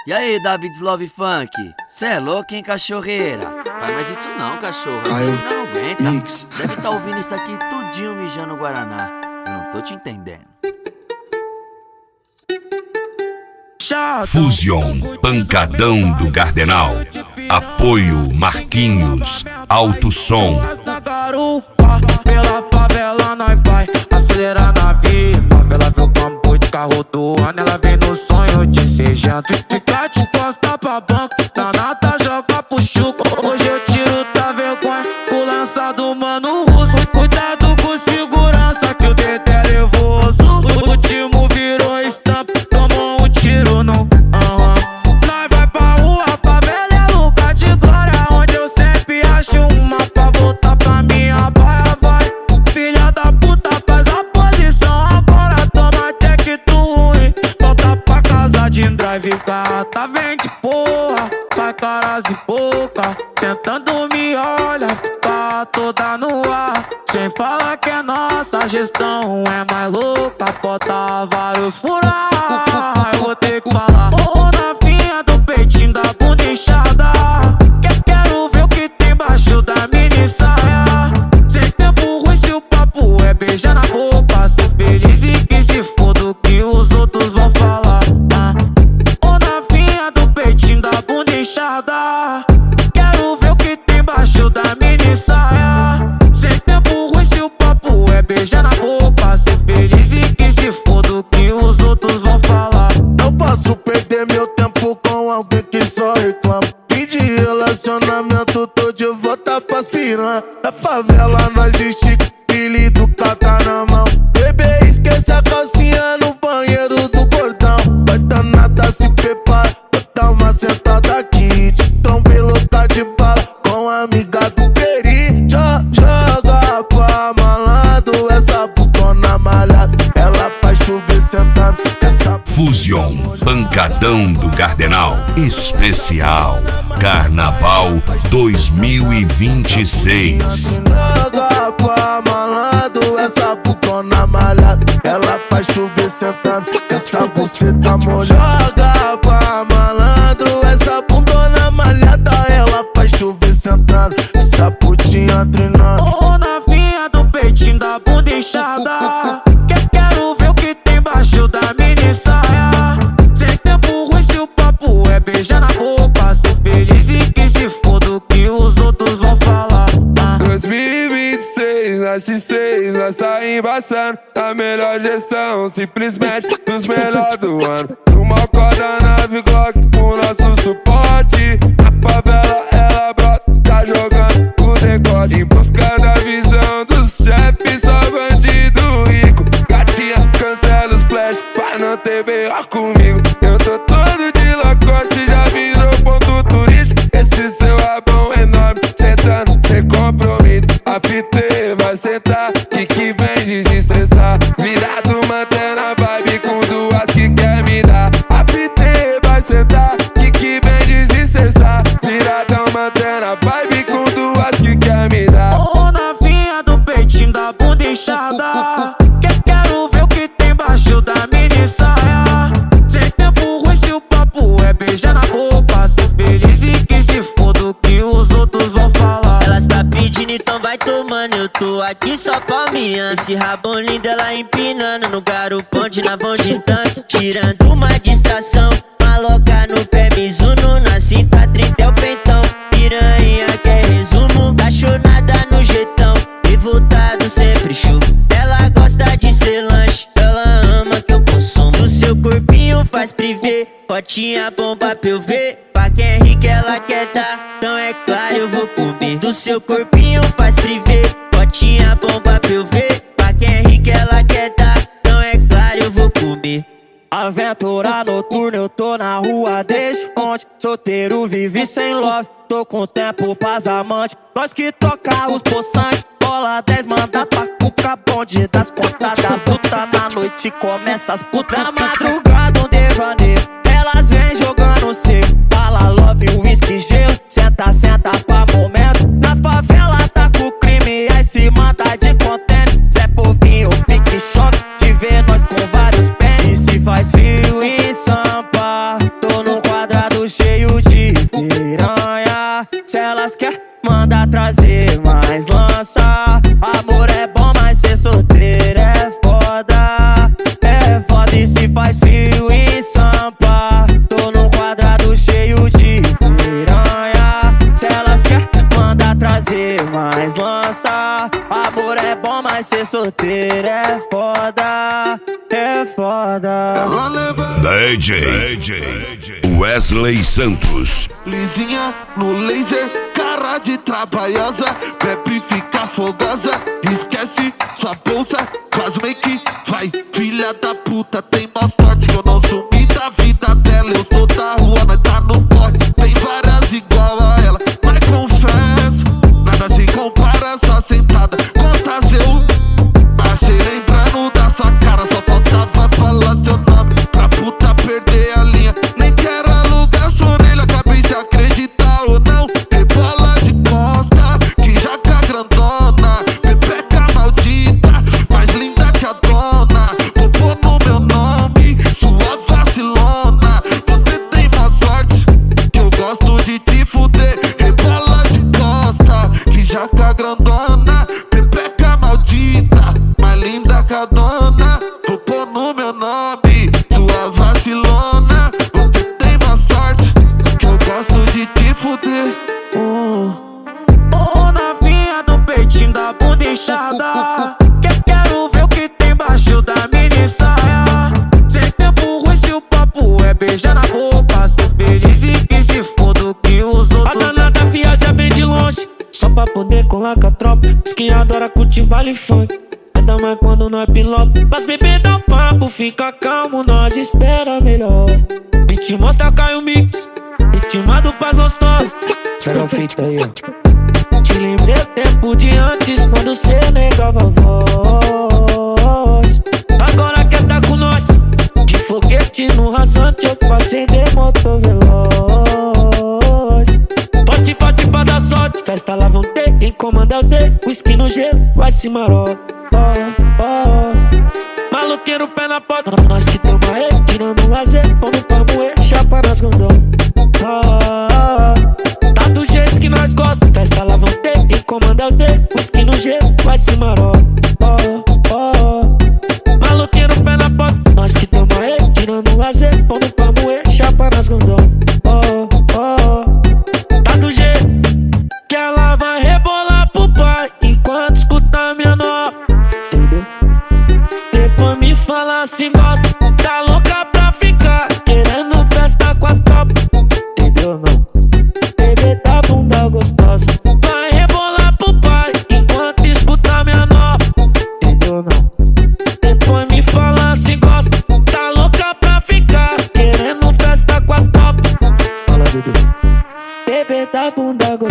E aí, David Love Funk? Cê é louco, hein, cachorreira? Faz mais isso não, cachorro. Caio Você não aguenta. Mix. Deve tá ouvindo isso aqui tudinho mijando o Guaraná. Eu não tô te entendendo. Fusion, pancadão do Gardenal. Apoio Marquinhos, Alto Som. Na garupa, pela favela nós vai acelerar na vida. Favela vê o campo de carro do ano, ela vem no sonho de ser janto. Fica de costa pra banco, na nata joga pro chuco. Hoje eu tiro da vergonha, com lança do mano russo. Cuidado com segurança que o dedo é nervoso. O último virou estampa, tomou um tiro no Nós vai pra rua, favela é lugar de glória, onde eu sempre acho uma pra voltar pra minha baia, vai. Filha da puta, faz a posição agora, toma check tu ruim. Volta pra casa de drive, gata, vem de porra, faz caras e boca. Sentando me olha, fica toda no ar. Sem falar que é nossa, a gestão é mais louca, bota vários furar. Eu vou ter que falar, ô novinha do peitinho da bunda inchada. Quero ver o que tem embaixo da mini saia. Sem tempo ruim se o papo é beijar na boca. Ser feliz e que se foda o que os outros vão falar. Ô novinha do peitinho da bunda inchada. Quero ver o que tem embaixo da mini saia. Sem tempo ruim se o papo é beijar na boca. Ser feliz e que se foda o que os outros vão falar. Não posso perder meu tempo com alguém que só reclama. E de relacionamento tô de volta pras piranha. Na favela nós estica, filho do cata na mão. Bebê, esquece a calcinha no banheiro do gordão. Vai danada, se prepara, vou dar uma sentada aqui. Te trombelo tá de bala com a amiga do Peri. Joga pra malandro, essa botona malhada. Ela faz chover sentado, essa Fusion, pancadão do Gardenal. Especial Carnaval 2026. joga pra malandro, essa botona malhada. Ela faz chover sentando, essa buceta molhada. Joga pra malandro, essa bundona malhada. Ela faz chover sentando, essa putinha treinando. Ô novinha do peitinho da bunda inchada. Quero ver o que tem embaixo da mini saia. Sem tempo ruim se o papo é beijar na boca. Ser feliz e que se foda o que os outros vão falar. 2026, nós X6, nós tá embaçando. A melhor gestão, simplesmente dos melhores do ano. Numa corda nave Glock com nosso suporte. A favela ela brota, tá jogando o decote. Em busca da visão dos chefes, só bandido rico. Gatinha, cancela os flash pra não ter B.O. comigo. Eu tô todo de Lacoste, já virou ponto turístico. Esse seu rabão enorme, sentando sem compromisso. A PT vai sentar, que vem desestressar. Virado mantendo a vibe com duas que quer me dar. A PT vai sentar, que vem desestressar. Viradão mantendo a vibe com duas que quer me dar. Ô novinha do peitinho da bunda inchada. Quero ver o que tem embaixo da mini saia. Sem tempo ruim se o papo é beijar na boca. Ser feliz e que se foda o que os outros vão falar. Elas tá pedindo, então vai tomando. Eu tô aqui só palminha. Esse rabão lindo, ela empinando no garupão de navão de tanto. Tirando uma distração, maloca no pé, Mizuno. Na cinta, 30 é o peitão. Piranha quer resumo, apaixonada no jeitão. Revoltado sempre chuva. Ela gosta de ser lanche, ela ama que eu consumo. O seu corpinho faz privê, fotinha bomba pra eu ver. Pra quem é rico ela quer dar, então é claro eu vou comer. Do seu corpinho faz privê, fotinha bomba pra eu ver. Pra quem é rico ela quer dar, então é claro eu vou comer. Aventura noturna, eu tô na rua desde ontem. Solteiro, vive sem love, tô com tempo pras amantes. Nós que toca os poçantes, bola 10, manda pra cuca. Bonde das contas da puta, na noite começa as putas. Na madrugada um devaneio, elas vêm jogando seco. Bala, love, whisky, gelo, senta, senta pra momento. Na favela tá com crime, aí se manda de contêiner. Zé Povinho, fica em choque de ver nós com vários pés. E se faz frio em Sampa, tô no quadrado manda trazer mais lança. Amor é bom, mas ser solteiro é foda. É foda e se faz frio em Sampa. Tô num quadrado cheio de piranha. Se elas quer, manda trazer mais lança. Amor é bom, mas ser solteiro é foda. É foda. DJ Wesley Santos. Lisinha no laser, cara de trabalhosa. Bebe fica fogosa, esquece sua bolsa. Faz make, vai, filha da puta. Tem má sorte que eu não sumi da vida dela. Eu sou da rua, nós tá no corre. Tem várias igual a ela, mas confesso, nada se compara, só sentada. Quantas eu achei lembrando da sua cara. Só faltava falar seu nome pra puta perder a linha. Nem quero alugar sua orelha, acabei se acreditar ou não. Rebola de costa, que jaca grandona. Pepeca maldita, mais linda que a dona. Vou pôr no meu nome, sua vacilona. Você tem má sorte, que eu gosto de te fuder. Rebola de costa, que jaca grandona. Pepeca maldita, mais linda que a dona. Vou pôr no meu nome, sua vacilona. Você tem má sorte, que eu gosto de te fuder. Ô novinha do peitinho da bunda inchada, quero ver o que tem embaixo da mini saia. Sem tempo ruim se o papo é beijar na boca. Ser feliz e que se foda o que os outros. A danada viaja vem de longe, só pra poder colar com a tropa. Diz que adora curtir baile funk, ainda mais quando não é piloto. Mas bebê dá papo, fica calmo, nós espera melhor. Beat mostra Caio Mix, ritmado pras gostosas. Pega a fita aí, ó. Te lembrei o tempo de antes, quando cê negava a voz. Agora quer tá com nós, de foguete no rasante. Eu passei de motor veloz. Forte pra dar sorte, festa lá vão ter. Quem comanda é os D, whisky no gelo, vai se marota. Maluqueiro pé na porta, nós que tamo aí, tirando um lazer. Vamos pra moer, chapa nas gondolas. Tá do jeito que nós gosta, festa lá vão ter. Quem comanda é os D, whisky no gelo, vai se marota. Maluqueiro pé na porta, nós que tamo aí, tirando um lazer. Vamos pra moer, chapa nas gondolas. Tá do jeito que ela vai rebolar pro pai enquanto escuta minha nova, entendeu? Depois me fala se gosta, tá louca pra ficar querendo festa com a tropa, entendeu não? Bebê da bunda gostosa, vai rebolar pro pai enquanto escuta minha nova, entendeu não? Depois me fala se gosta, tá louca pra ficar querendo festa com a tropa. Fala, bebê. Bebê da bunda gostosa.